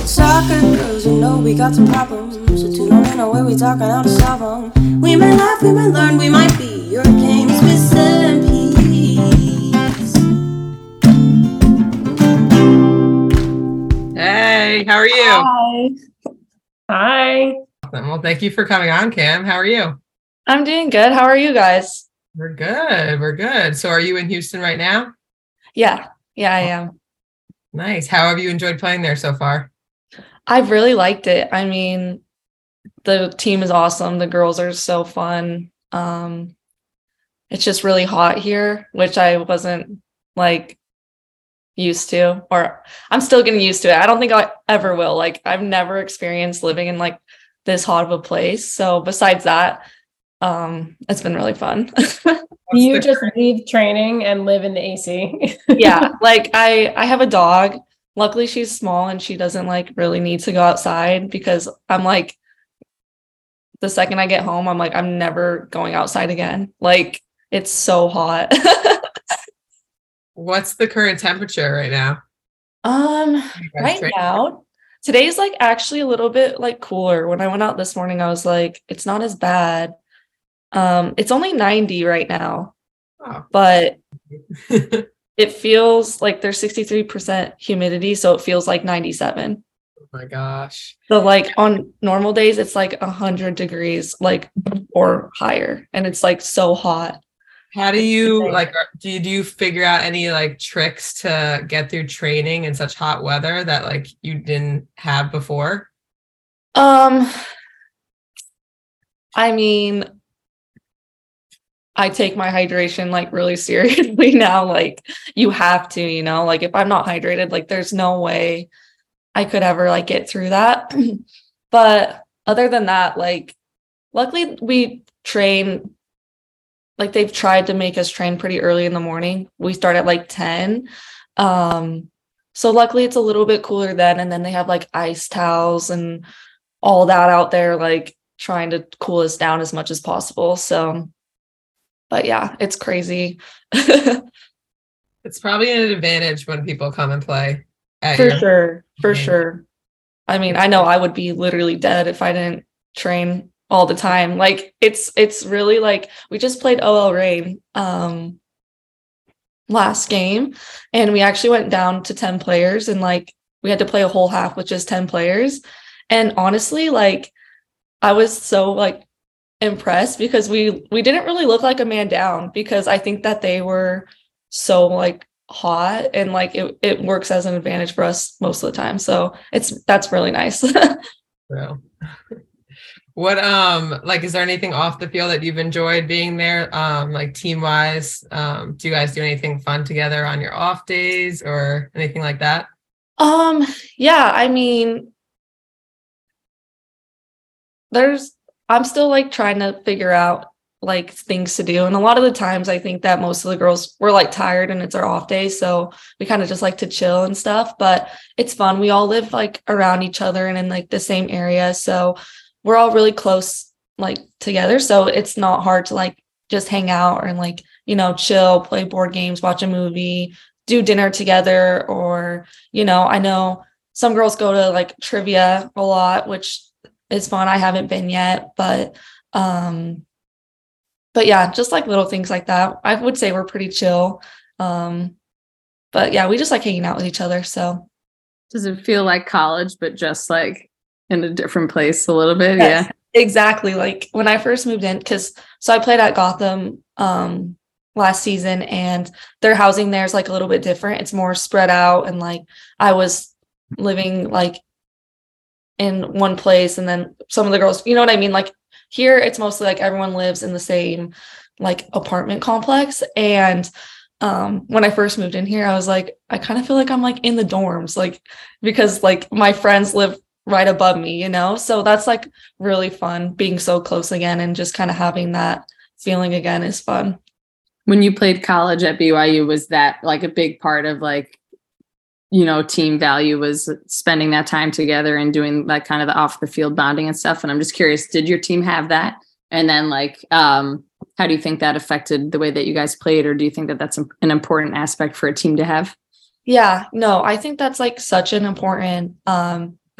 Soccer girls, you know we got some problems. So tune on in the way we talking how to solve them. We may laugh, we may learn, we might be your game's missing piece. Hey, how are you? Hi. Hi. Awesome. Well, thank you for coming on, Cam. How are you? I'm doing good. How are you guys? We're good. We're good. So are you in Houston right now? Yeah, I am. Nice. How have you enjoyed playing there so far? I've really liked it. I mean, the team is awesome. The girls are so fun. It's just really hot here, which I wasn't like used to, or I'm still getting used to it. I don't think I ever will. Like, I've never experienced living in like this hot of a place. So besides that, it's been really fun. You just leave training and live in the AC. Yeah, like I have a dog. Luckily she's small and she doesn't like really need to go outside, because I'm like, the second I get home, I'm like, I'm never going outside again. Like, it's so hot. What's the current temperature right now? Right now, today's like actually a little bit like cooler. When I went out this morning, I was like, it's not as bad. It's only 90 right now. Oh. But it feels like there's 63% humidity, so it feels like 97. Oh my gosh. So like on normal days, it's like 100 degrees, like, or higher, and it's like so hot. How do you like, do you figure out any like tricks to get through training in such hot weather that like you didn't have before? I mean, I take my hydration like really seriously now. Like, you have to, you know, like if I'm not hydrated, like there's no way I could ever like get through that. But other than that, like, luckily we train, like they've tried to make us train pretty early in the morning. We start at like 10. So luckily it's a little bit cooler then. And then they have like ice towels and all that out there, like trying to cool us down as much as possible. So, but yeah, it's crazy. It's probably an advantage when people come and play. For sure. I mean, I know I would be literally dead if I didn't train all the time. Like, it's really like, we just played OL Reign last game, and we actually went down to 10 players, and like we had to play a whole half with just 10 players. And honestly, like, I was so like impressed, because we didn't really look like a man down, because I think that they were so like hot, and like it works as an advantage for us most of the time. So that's really nice. Well, what like, is there anything off the field that you've enjoyed being there, like team wise? Do you guys do anything fun together on your off days or anything like that? Yeah, I mean, I'm still like trying to figure out like things to do, and a lot of the times I think that most of the girls were like tired and it's our off day, so we kind of just like to chill and stuff. But it's fun. We all live like around each other and in like the same area, so we're all really close like together, so it's not hard to like just hang out and like, you know, chill, play board games, watch a movie, do dinner together. Or, you know, I know some girls go to like trivia a lot, which is fun. I haven't been yet, but yeah, just like little things like that. I would say we're pretty chill. But yeah, we just like hanging out with each other. So does it feel like college, but just like in a different place a little bit? yes, yeah, exactly. Like when I first moved in, so I played at Gotham last season, and their housing there is like a little bit different. It's more spread out, and like I was living like in one place, and then some of the girls, you know what I mean? Like here, it's mostly like everyone lives in the same like apartment complex. And when I first moved in here, I was like, I kind of feel like I'm like in the dorms, like, because like my friends live right above me, you know? So that's like really fun, being so close again, and just kind of having that feeling again is fun. When you played college at BYU, was that like a big part of like, you know, team value, was spending that time together and doing that kind of the off the field bonding and stuff? And I'm just curious, did your team have that? And then like, how do you think that affected the way that you guys played? Or do you think that that's an important aspect for a team to have? Yeah, no, I think that's like such an important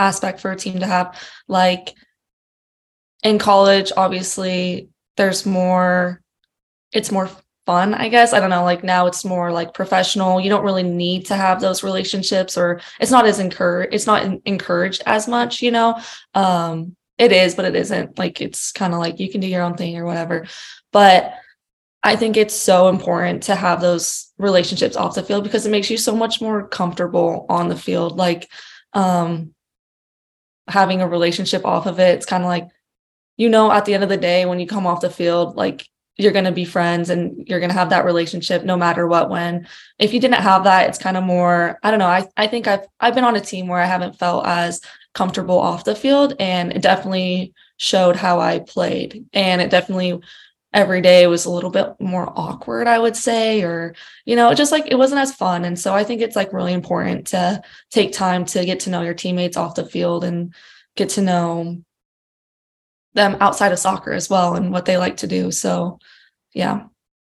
aspect for a team to have. Like in college, obviously it's more fun, I guess. I don't know, like now it's more like professional. You don't really need to have those relationships, or it's not encouraged as much, it is, but it isn't. Like it's kind of like you can do your own thing or whatever. But I think it's so important to have those relationships off the field because it makes you so much more comfortable on the field. Like having a relationship off of it, it's kind of like, at the end of the day, when you come off the field, like you're going to be friends and you're going to have that relationship no matter what. When if you didn't have that, it's kind of more, I don't know. I think I've been on a team where I haven't felt as comfortable off the field, and it definitely showed how I played. And it definitely every day was a little bit more awkward, I would say, or, just like it wasn't as fun. And so I think it's like really important to take time to get to know your teammates off the field and get to know them outside of soccer as well and what they like to do. So, yeah.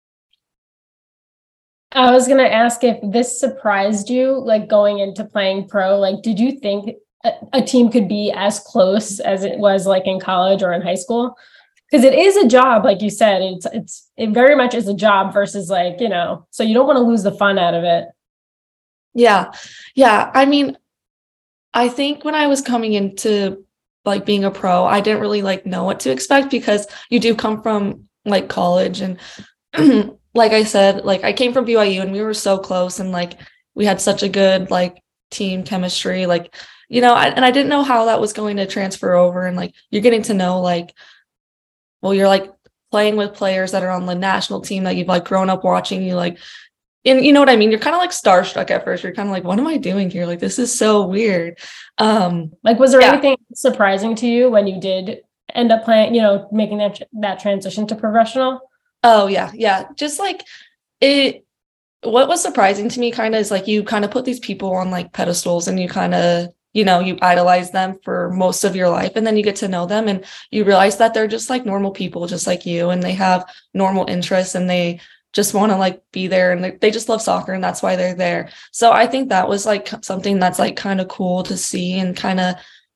I was going to ask if this surprised you, like going into playing pro, like, did you think a team could be as close as it was like in college or in high school? Because it is a job, like you said, it very much is a job versus like, so you don't want to lose the fun out of it. Yeah. Yeah. I mean, I think when I was coming into like being a pro, I didn't really like know what to expect because you do come from like college. And like I said, like I came from BYU and we were so close and like we had such a good like team chemistry, like, and I didn't know how that was going to transfer over. And like, you're getting to know like, well, you're like playing with players that are on the national team that you've like grown up watching, you like, and you know what I mean? You're kind of like starstruck at first. You're kind of like, what am I doing here? Like, this is so weird. Like, was there anything surprising to you when you did end up playing, making that transition to professional? Oh yeah. Yeah. Just like what was surprising to me kind of is like, you kind of put these people on like pedestals and you kind of, you idolize them for most of your life. And then you get to know them and you realize that they're just like normal people, just like you. And they have normal interests and they just want to like be there and they just love soccer and that's why they're there. So I think that was like something that's like kind of cool to see and kind of,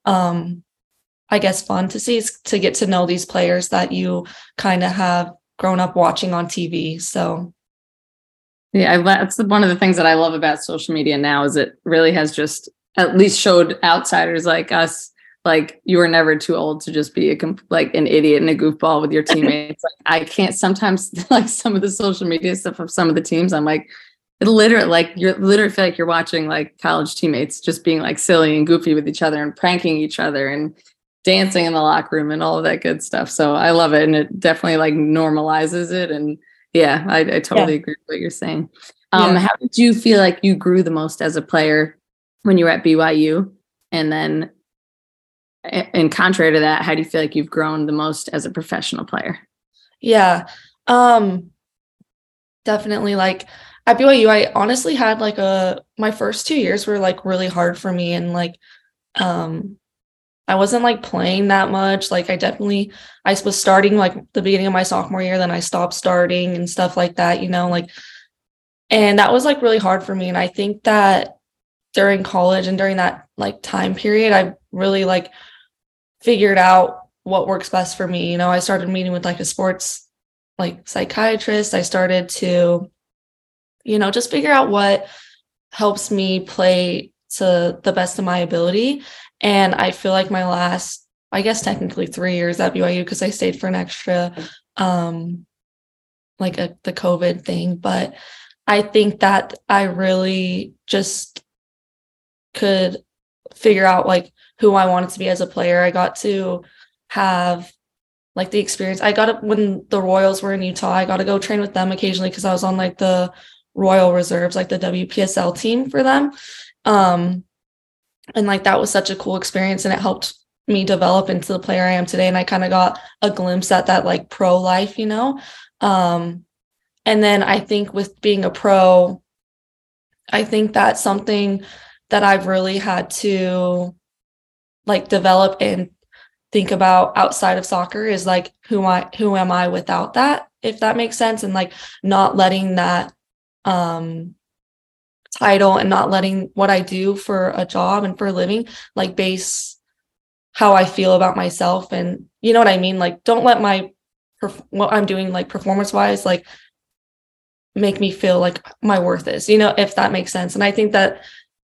I guess fun to see, is to get to know these players that you kind of have grown up watching on TV. So. Yeah, that's one of the things that I love about social media now is it really has just at least showed outsiders like us, like you were never too old to just be like an idiot and a goofball with your teammates. Like I can't sometimes like some of the social media stuff of some of the teams. I'm like, it literally like you're literally feel like you're watching like college teammates just being like silly and goofy with each other and pranking each other and dancing in the locker room and all of that good stuff. So I love it. And it definitely like normalizes it. And yeah, I totally agree with what you're saying. How did you feel like you grew the most as a player when you were at BYU? And then and contrary to that, how do you feel like you've grown the most as a professional player? Yeah, definitely. Like at BYU, I honestly had like my first 2 years were like really hard for me. And like, I wasn't like playing that much. Like I was starting like the beginning of my sophomore year, then I stopped starting and stuff like that, like, and that was like really hard for me. And I think that during college and during that like time period, I really like figured out what works best for me. I started meeting with like a sports like psychiatrist. I started to, just figure out what helps me play to the best of my ability. And I feel like my last, I guess technically 3 years at BYU, because I stayed for an extra, the COVID thing. But I think that I really just could figure out like who I wanted to be as a player. I got to have like the experience. When the Royals were in Utah, I got to go train with them occasionally because I was on like the Royal Reserves, like the WPSL team for them. And like that was such a cool experience and it helped me develop into the player I am today. And I kind of got a glimpse at that like pro life, and then I think with being a pro, I think that's something that I've really had to like develop and think about outside of soccer is like who am I without that, if that makes sense, and like not letting that title and not letting what I do for a job and for a living, like base how I feel about myself. And you know what I mean? Like, don't let what I'm doing, like performance wise, like make me feel like my worth is, if that makes sense. And I think that,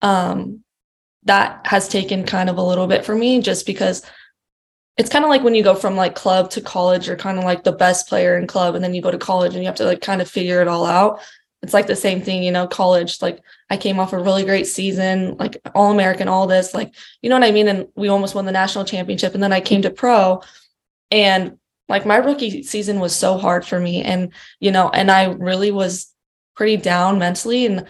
that has taken kind of a little bit for me, just because it's kind of like when you go from like club to college, you're kind of like the best player in club, and then you go to college and you have to like kind of figure it all out. It's like the same thing, college, like I came off a really great season, like All-American, all this, like, you know what I mean? And we almost won the national championship. And then I came to pro, and like my rookie season was so hard for me. And, and I really was pretty down mentally. And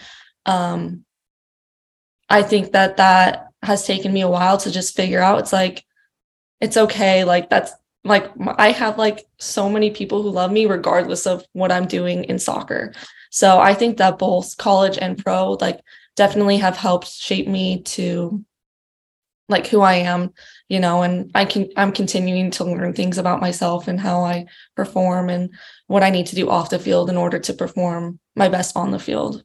I think that has taken me a while to just figure out. It's like, it's okay. Like that's like, I have like so many people who love me regardless of what I'm doing in soccer. So I think that both college and pro like definitely have helped shape me to like who I am, and I'm continuing to learn things about myself and how I perform and what I need to do off the field in order to perform my best on the field.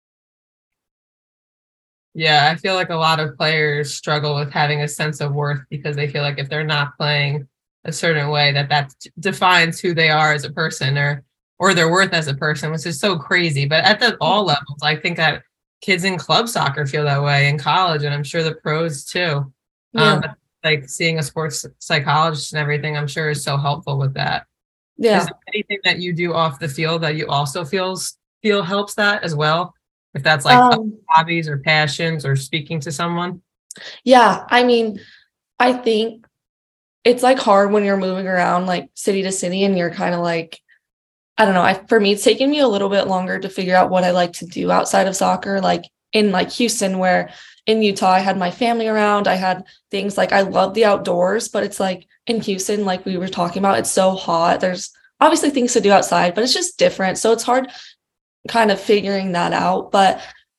Yeah, I feel like a lot of players struggle with having a sense of worth because they feel like if they're not playing a certain way, that defines who they are as a person or their worth as a person, which is so crazy. But at all levels, I think that kids in club soccer feel that way in college, and I'm sure the pros too. Yeah. But like seeing a sports psychologist and everything, I'm sure is so helpful with that. Yeah. Is there anything that you do off the field that you also feel helps that as well? If that's like hobbies or passions or speaking to someone? Yeah. I mean, I think it's like hard when you're moving around like city to city and you're kind of like, I don't know. For me, it's taken me a little bit longer to figure out what I like to do outside of soccer. Like in like Houston, where in Utah, I had my family around. I had things like I love the outdoors, but it's like in Houston, like we were talking about, it's so hot. There's obviously things to do outside, but it's just different. So it's hard kind of figuring that out. But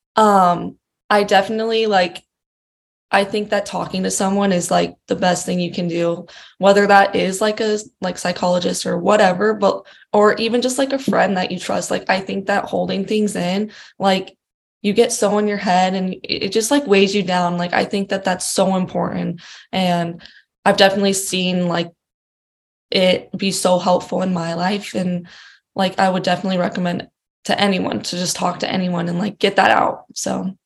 I definitely I think that talking to someone is like the best thing you can do, whether that is like a psychologist or whatever, or even just like a friend that you trust. Like I think that holding things in, like you get so in your head and it just like weighs you down. Like I think that that's so important, and I've definitely seen like it be so helpful in my life, and like I would definitely recommend to anyone to just talk to anyone and like get that out. So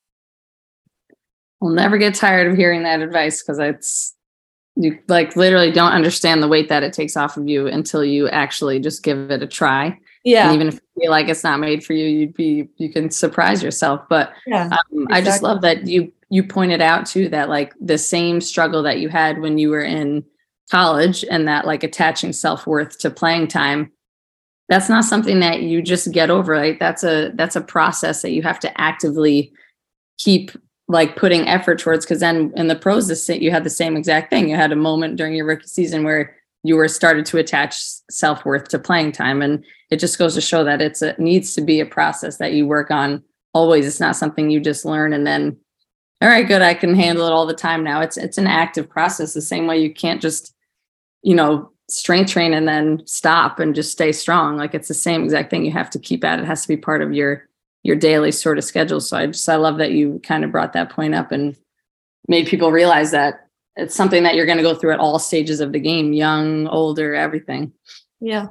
we'll never get tired of hearing that advice, because you like literally don't understand the weight that it takes off of you until you actually just give it a try. Yeah. And even if you feel like it's not made for you, you can surprise yourself. But yeah, exactly. I just love that you pointed out too, that like the same struggle that you had when you were in college, and that like attaching self-worth to playing time, that's not something that you just get over. Right? That's a process that you have to actively keep like putting effort towards, because then in the pros, you had the same exact thing. You had a moment during your rookie season where you were started to attach self-worth to playing time. And it just goes to show that it needs to be a process that you work on always. It's not something you just learn and then, all right, good, I can handle it all the time now. It's an active process, the same way you can't just, strength train and then stop and just stay strong. Like it's the same exact thing. You have to keep at it. It has to be part of your daily sort of schedule. So I love that you kind of brought that point up and made people realize that it's something that you're going to go through at all stages of the game, young, older, everything. Yeah.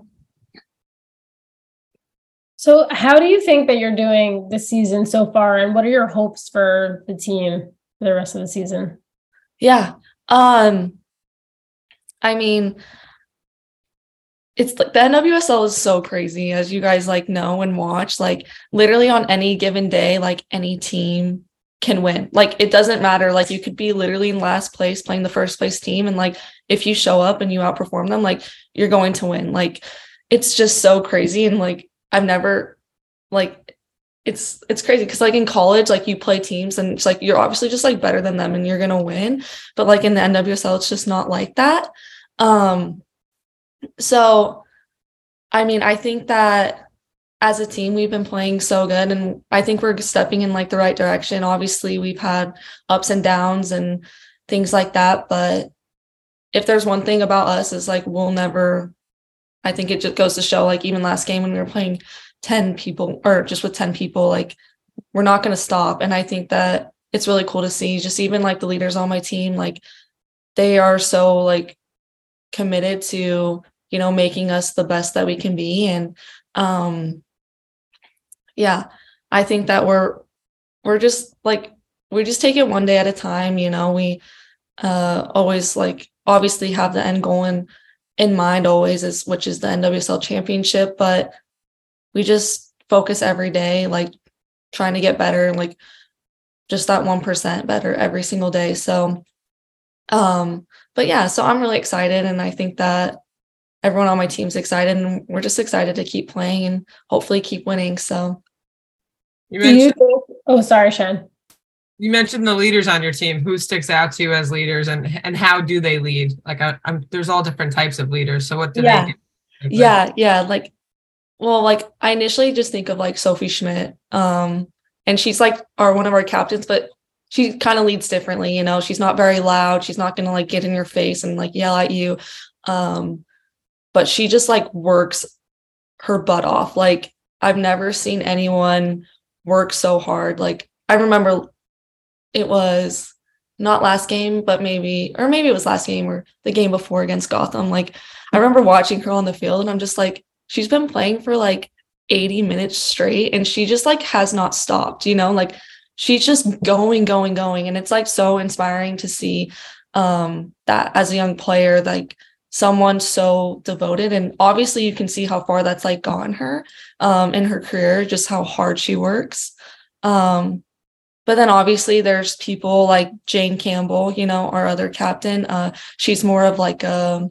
So how do you think that you're doing this season so far, and what are your hopes for the team for the rest of the season? Yeah. I mean, it's like the NWSL is so crazy, as you guys like know and watch. Like literally on any given day, like any team can win. Like it doesn't matter. Like you could be literally in last place playing the first place team, and like if you show up and you outperform them, like you're going to win. Like it's just so crazy. And like I've never like it's crazy because like in college, like you play teams and it's like you're obviously just like better than them and you're gonna win. But like in the NWSL, it's just not like that. So, I mean, I think that as a team, we've been playing so good, and I think we're stepping in like the right direction. Obviously, we've had ups and downs and things like that. But if there's one thing about us is like, I think it just goes to show, like even last game when we were playing 10 people or just with 10 people, like we're not going to stop. And I think that it's really cool to see, just even like the leaders on my team, like they are so like committed to, you know, making us the best that we can be. And yeah, I think that we're just like, we just take it one day at a time. You know, we always like obviously have the end goal in mind always, is which is the NWSL championship, but we just focus every day, like trying to get better, like just that 1% better every single day. So but yeah, so I'm really excited, and I think that everyone on my team's excited, and we're just excited to keep playing and hopefully keep winning. So oh, sorry, Shen. You mentioned the leaders on your team. Who sticks out to you as leaders, and how do they lead? Like, there's all different types of leaders. So what do they do? Yeah. Like, well, like I initially just think of like Sophie Schmidt. And she's like one of our captains, but she kind of leads differently. You know, she's not very loud. She's not going to like get in your face and like yell at you. But she just like works her butt off. Like I've never seen anyone work so hard. Like I remember it was not last game, but maybe it was last game or the game before against Gotham. Like I remember watching her on the field, and I'm just like, she's been playing for like 80 minutes straight, and she just like has not stopped, you know, like she's just going. And it's like so inspiring to see that as a young player, like someone so devoted. And obviously you can see how far that's like gotten her in her career, just how hard she works. But then obviously there's people like Jane Campbell, you know, our other captain. She's more of like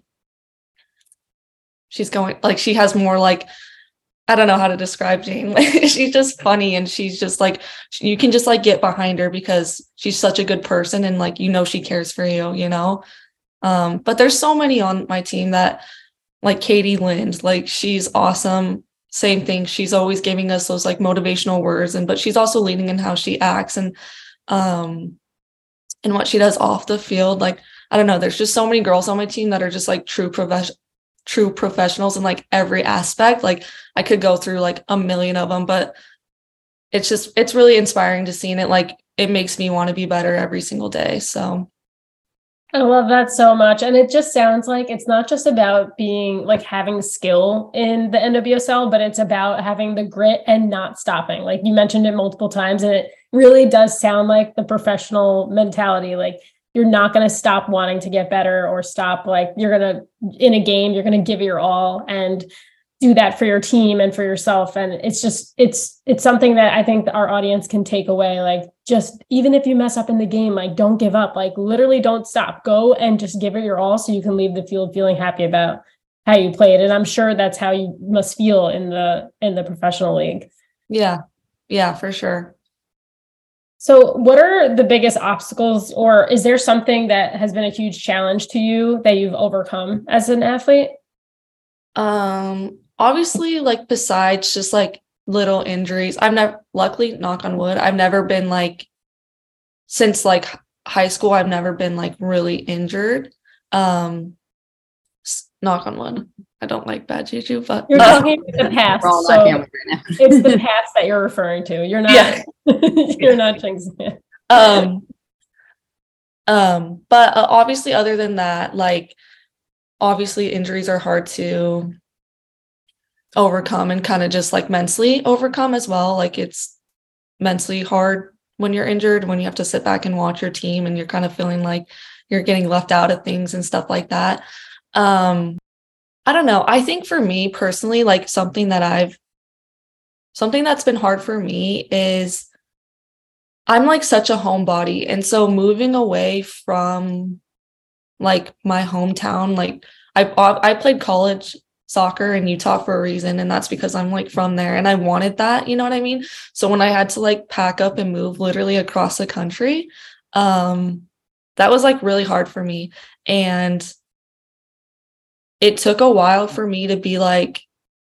she has more like, I don't know how to describe Jane. She's just funny, and she's just like, you can just like get behind her because she's such a good person, and like, you know, she cares for you, you know. But there's so many on my team that, like Katie Lind, like she's awesome. Same thing. She's always giving us those like motivational words, but she's also leading in how she acts and what she does off the field. Like, I don't know, there's just so many girls on my team that are just like true professionals in like every aspect. Like I could go through like a million of them, but it's really inspiring to see, and it makes me want to be better every single day. So I love that so much. And it just sounds like it's not just about being like having skill in the NWSL, but it's about having the grit and not stopping. Like you mentioned it multiple times, and it really does sound like the professional mentality. Like you're not going to stop wanting to get better, or stop, like you're going to, in a game, you're going to give it your all and do that for your team and for yourself. And it's just, it's something that I think our audience can take away. Like, just, even if you mess up in the game, like don't give up, like literally don't stop, go and just give it your all, so you can leave the field feeling happy about how you played. And I'm sure that's how you must feel in the professional league. Yeah, for sure. So what are the biggest obstacles, or is there something that has been a huge challenge to you that you've overcome as an athlete? Obviously, like besides just like little injuries, I've never, luckily, knock on wood, I've never been like, since like high school, I've never been like really injured. Knock on wood. I don't like bad juju, but you're talking the past. So right now. It's the past that you're referring to. You're not, you're not jinxing it. But obviously, other than that, like obviously injuries are hard to overcome, and kind of just like mentally overcome as well. Like it's mentally hard when you're injured, when you have to sit back and watch your team and you're kind of feeling like you're getting left out of things and stuff like that. I don't know. I think for me personally, like something that's been hard for me is I'm like such a homebody. And so moving away from like my hometown, like I played college soccer in Utah for a reason, and that's because I'm like from there and I wanted that, you know what I mean? So when I had to like pack up and move literally across the country, that was like really hard for me. And it took a while for me to be like,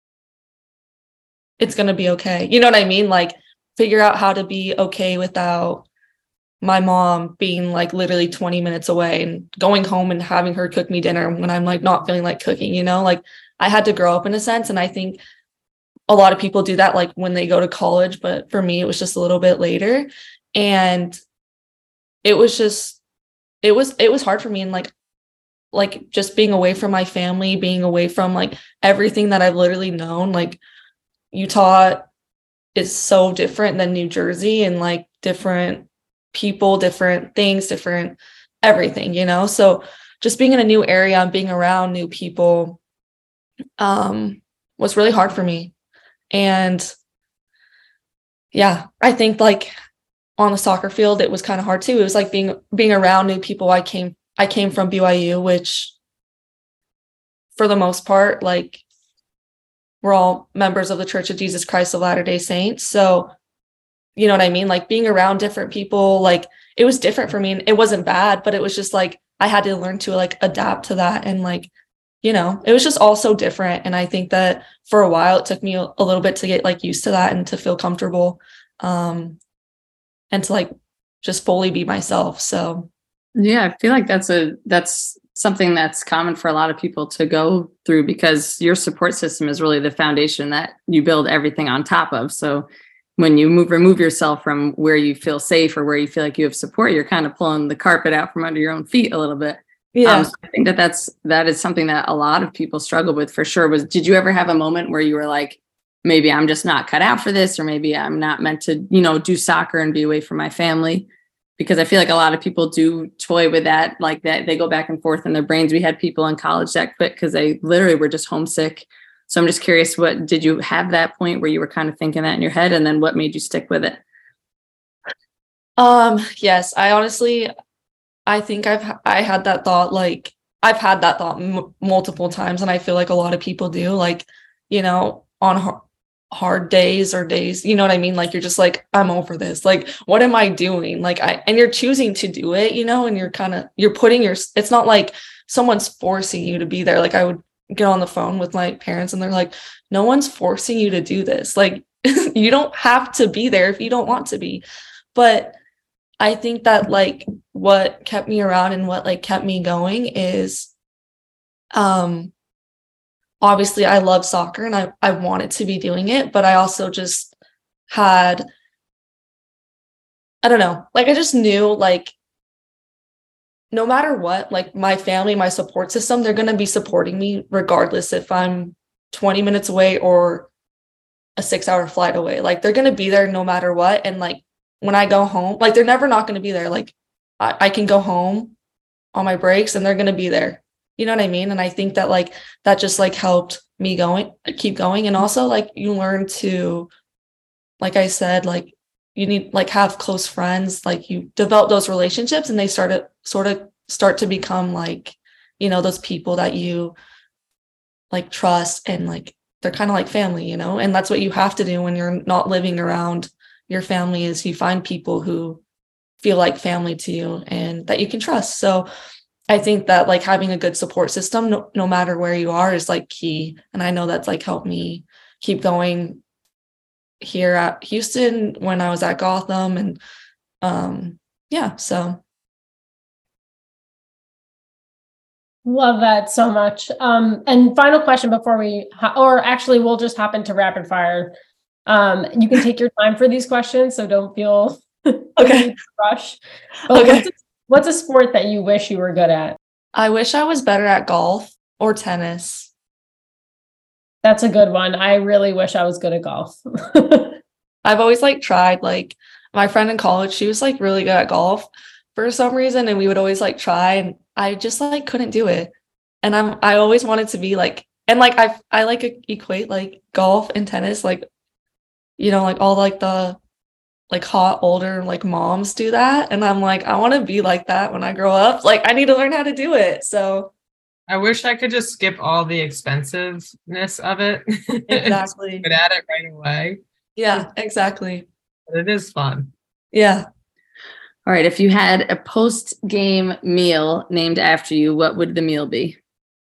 it's going to be okay. You know what I mean? Like figure out how to be okay without my mom being like literally 20 minutes away and going home and having her cook me dinner when I'm like not feeling like cooking, you know, like I had to grow up in a sense. And I think a lot of people do that like when they go to college, but for me, it was just a little bit later. And it was just, it was hard for me. And like just being away from my family, being away from like everything that I've literally known, like Utah is so different than New Jersey, and like different people, different things, different everything, you know? So just being in a new area and being around new people was really hard for me. And yeah, I think like on the soccer field, it was kind of hard too. It was like being around new people. I came from BYU, which for the most part, like we're all members of the Church of Jesus Christ of Latter-day Saints. So, you know what I mean? Like being around different people, like it was different for me, and it wasn't bad, but it was just like, I had to learn to like adapt to that. And like, you know, it was just all so different. And I think that for a while, it took me a little bit to get like used to that and to feel comfortable, and to like just fully be myself. So yeah, I feel like that's something that's common for a lot of people to go through, because your support system is really the foundation that you build everything on top of. So when you remove yourself from where you feel safe or where you feel like you have support, you're kind of pulling the carpet out from under your own feet a little bit. yeah. So I think that is something that a lot of people struggle with for sure. Did you ever have a moment where you were like, maybe I'm just not cut out for this, or maybe I'm not meant to, you know, do soccer and be away from my family? Because I feel like a lot of people do toy with that, like that they go back and forth in their brains. We had people in college that quit because they literally were just homesick. So I'm just curious, what did you have that point where you were kind of thinking that in your head, and then what made you stick with it? Yes, I think I had that thought, like I've had that thought multiple times, and I feel like a lot of people do, like, you know, on hard days or days, you know what I mean? Like, you're just like, I'm over this. Like, what am I doing? Like, and you're choosing to do it, you know, and you're putting it's not like someone's forcing you to be there. Like, I would get on the phone with my parents and they're like, no one's forcing you to do this. Like, you don't have to be there if you don't want to be. But I think that like what kept me around and what like kept me going is, obviously I love soccer and I wanted to be doing it, but I also just had, I don't know, like I just knew like no matter what, like my family, my support system, they're going to be supporting me regardless if I'm 20 minutes away or a 6-hour flight away. Like they're going to be there no matter what. And like when I go home, like they're never not going to be there. Like I can go home on my breaks and they're going to be there. You know what I mean? And I think that like that just like helped me keep going. And also like you learn to, like I said, like you need like have close friends, like you develop those relationships and they start to become like, you know, those people that you like trust, and like they're kind of like family, you know. And that's what you have to do when you're not living around your family, is you find people who feel like family to you and that you can trust. So I think that like having a good support system, no matter where you are, is like key. And I know that's like helped me keep going here at Houston when I was at Gotham. And yeah, so. Love that so much. And final question before or actually we'll just hop into rapid fire. You can take your time for these questions, so don't feel Okay. rush. But Okay. What's a sport that you wish you were good at? I wish I was better at golf or tennis. That's a good one. I really wish I was good at golf. I've always like tried, like my friend in college, she was like really good at golf for some reason. And we would always like try, and I just like couldn't do it. And I always wanted to be like, and like, I like equate like golf and tennis, like, you know, like all like the like hot older like moms do that, and I'm like, I want to be like that when I grow up. Like I need to learn how to do it. So I wish I could just skip all the expensiveness of it. exactly. Good at it right away. Yeah, exactly. But it is fun. Yeah. All right, if you had a post-game meal named after you, what would the meal be?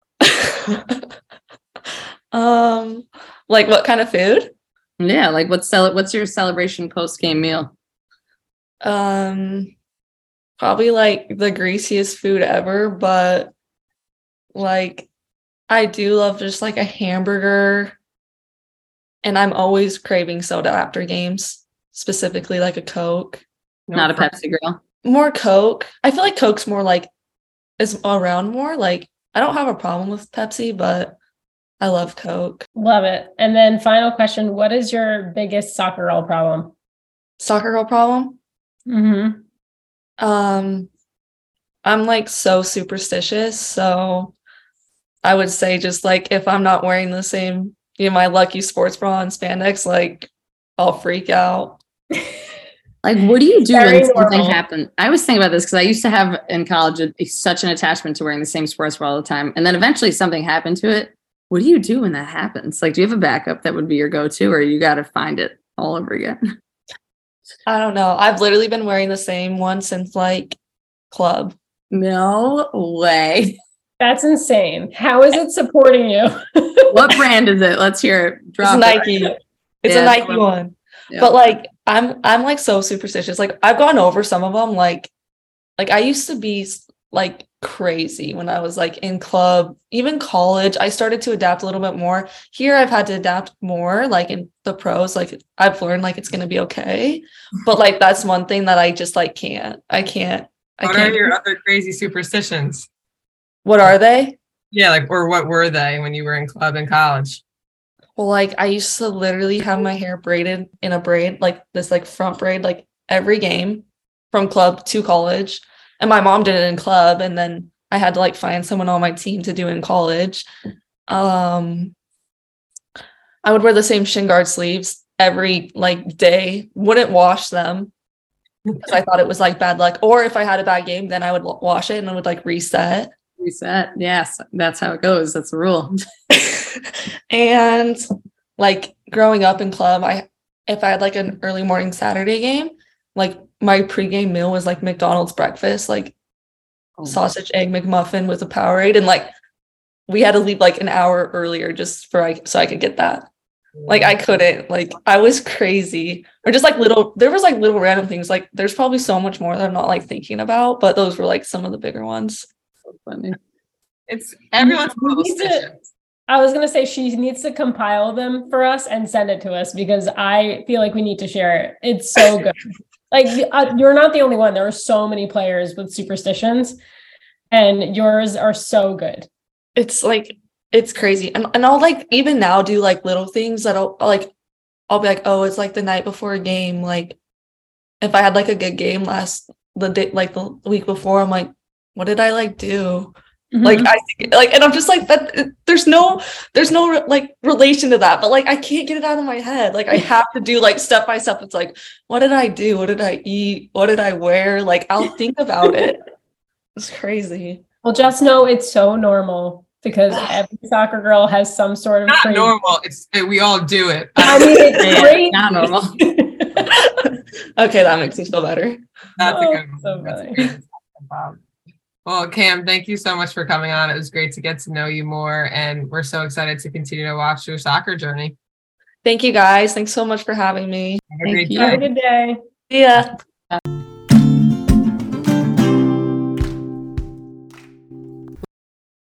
Like what kind of food? Yeah, like what's your celebration post-game meal? Probably like the greasiest food ever, but like I do love just like a hamburger and I'm always craving soda after games, specifically like a Coke. Not a Pepsi girl. More Coke. I feel like Coke's more like is around more. Like I don't have a problem with Pepsi, but I love Coke. Love it. And then final question, what is your biggest soccer girl problem? Soccer girl problem? Mm-hmm. I'm like so superstitious, so I would say just like if I'm not wearing the same, my Lucky sports bra and spandex, like I'll freak out. Like, what do you do Very when something normal. happens? I was thinking about this because I used to have in college such an attachment to wearing the same sports bra all the time. And then eventually something happened to it. What do you do when that happens? Like, do you have a backup that would be your go-to, or you got to find it all over again? I don't know. I've literally been wearing the same one since like club. No way. That's insane. How is it supporting you? What brand is it? Let's hear it. It's Drop it. Nike. It's Yeah, a Nike one. Yeah. But like I'm like so superstitious. Like I've gone over some of them. Like I used to be like crazy when I was like in club, even college. I started to adapt a little bit more. Here I've had to adapt more. Like in the pros, like I've learned like it's gonna be okay. But like that's one thing that I just like can't. I can't. What are your other crazy superstitions? What are they? Yeah, like, or what were they when you were in club in college? Well, like I used to literally have my hair braided in a braid, like this like front braid, like every game from club to college. And my mom did it in club, and then I had to like find someone on my team to do in college. I would wear the same shin guard sleeves every like day, wouldn't wash them because I thought it was like bad luck. Or if I had a bad game, then I would wash it and I would like reset. Reset. Yes, that's how it goes. That's the rule. And like growing up in club, if I had like an early morning Saturday game, like my pregame meal was like McDonald's breakfast, like sausage, egg, McMuffin with a Powerade, and like we had to leave like an hour earlier just so I could get that. Like I couldn't, like I was crazy. Or just like there was like little random things. Like there's probably so much more that I'm not like thinking about, but those were like some of the bigger ones. So funny. It's everyone's We need to- I was going to say she needs to compile them for us and send it to us because I feel like we need to share it. It's so good. Like you're not the only one. There are so many players with superstitions and yours are so good. It's like, it's crazy. And I'll like even now do like little things that I'll be like, oh, it's like the night before a game. Like if I had like a good game the week before, I'm like, what did I like do? Like and I'm just like that. There's no like relation to that, but like I can't get it out of my head. Like I have to do like step by step. It's like, what did I do? What did I eat? What did I wear? Like I'll think about it. It's crazy. Well, just know it's so normal because every soccer girl has some sort of not crazy. normal. We all do it. I mean, it's great. Not normal. Okay, that makes me feel better. That's a good one. So That's a funny. good one. Well, Cam, thank you so much for coming on. It was great to get to know you more, and we're so excited to continue to watch your soccer journey. Thank you guys. Thanks so much for having me. Have a great you. day. Have a good day. See ya.